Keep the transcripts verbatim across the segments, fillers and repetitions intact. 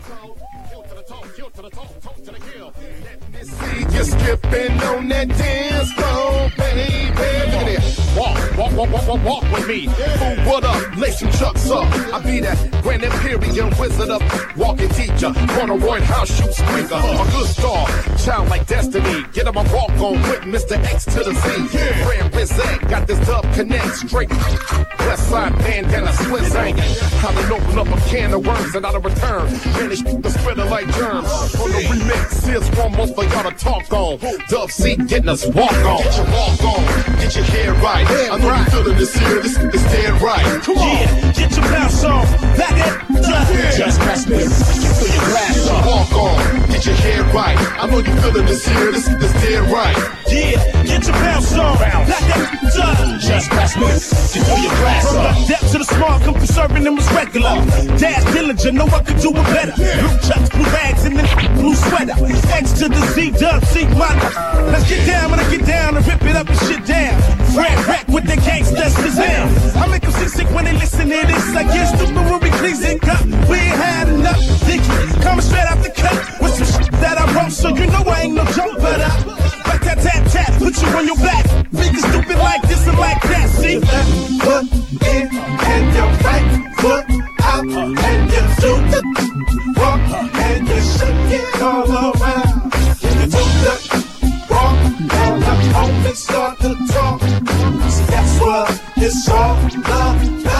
You're skipping on that dance floor, baby. Look at it. Walk, walk, walk, walk, walk, walk with me. Fool, what up? Lace some chucks up. I be that Grand Imperial wizard of walking teacher. Corduroy house shoe squeaker. A good star, child like destiny. Get him a walk on with Mister X to the Z. Grand Rizette, got this dub connect straight. West side bandana, Swiss hanging. I done open up a can of worms and out of return manage to spread it like germs. On the remix, here's one more for y'all to talk on. Dub C getting us walk on. Get your walk on, get your hair right. I know you feeling this here, this is dead right. Come on. Yeah, get your bounce on. Back it up. Yeah. Just press me. Fill your glass up. Walk on, get your hair right. I know you feeling this here, this is dead right. Yeah, get your bounce on. Back it up. Just press me. Fill your glass up. From the depth to the small, come from serving them as regular. Dash diligent, know I could do it better. Blue chucks, blue bags, and then blue sweater. X to the Z, dub, C, mother. Let's get down when I get down and rip it up and shit down. Red wreck with the gangsters Shazam. I make them sick when they listen to this. I guess the movie please it cut. We ain't had enough. Dicky, coming straight out the cut with some shit that I wrote, so you know I ain't no joke, but I back that tap tap, put you on your back. Niggas stupid like this and like that. See, left foot in and your right foot out, and you do the walk and you shake it all around. You do the walk and the only start to talk. See, that's what it's all about.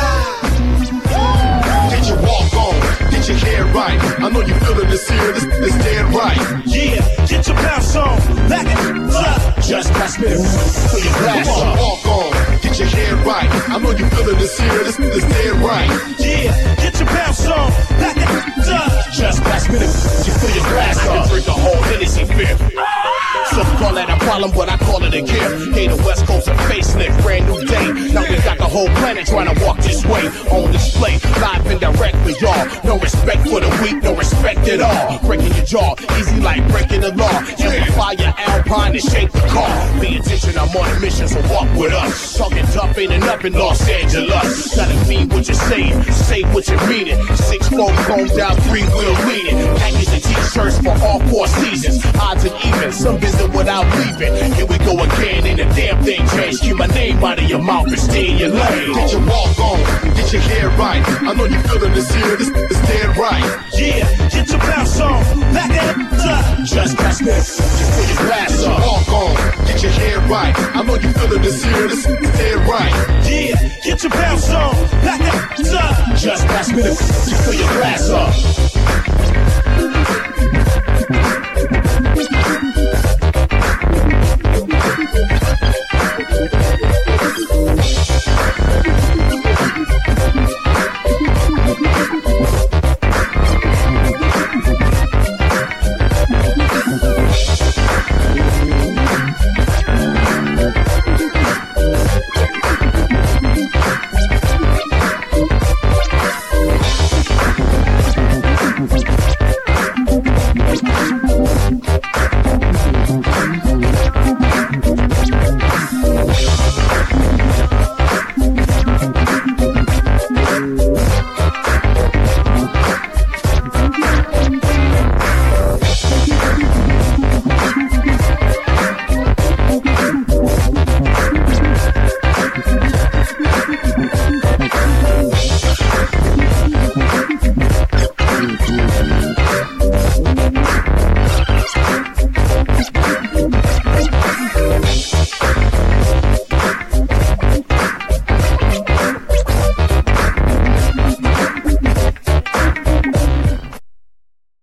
Get your walk on, get your hair right. I know you feeling this here, this is dead right. Yeah, get your bounce on, back it up. Just press me, fill your glass up. Walk on, get your hair right. I know you feeling this here, this is dead right. Yeah, get your bounce on, back it up. Just press me, fill your glass up. I can drink the whole Hennessy fifth. Some call that a problem, but I call it a gift. Hey, the West Coast a facelift, brand new day. Now we got the whole planet trying to walk this way. On display, live and direct with y'all. No respect for the weak, no respect at all. Breaking your jaw, easy like breaking the law. Amplify your Alpine and shake the car. Pay attention, I'm on a mission, so walk with us. Talking tough ain't enough in Los Angeles. Gotta mean what you're saying, say what you mean it. Six four combs down, three wheel leaning. Khakis and t-shirts for all four seasons. Odds and evens, some business without leaving. Here we go again, ain't a damn thing changed. Keep my name out of your mouth and stay in your lane. Get your walk on, get your hair right. I know you feeling this here, this is dead right. Yeah, get your bounce on, back it up. Just press me, fill your glass up. Walk on, get your hair right. I know you feeling this here, this is dead right. Yeah, get your bounce on, back it up. Just press me, fill your glass up.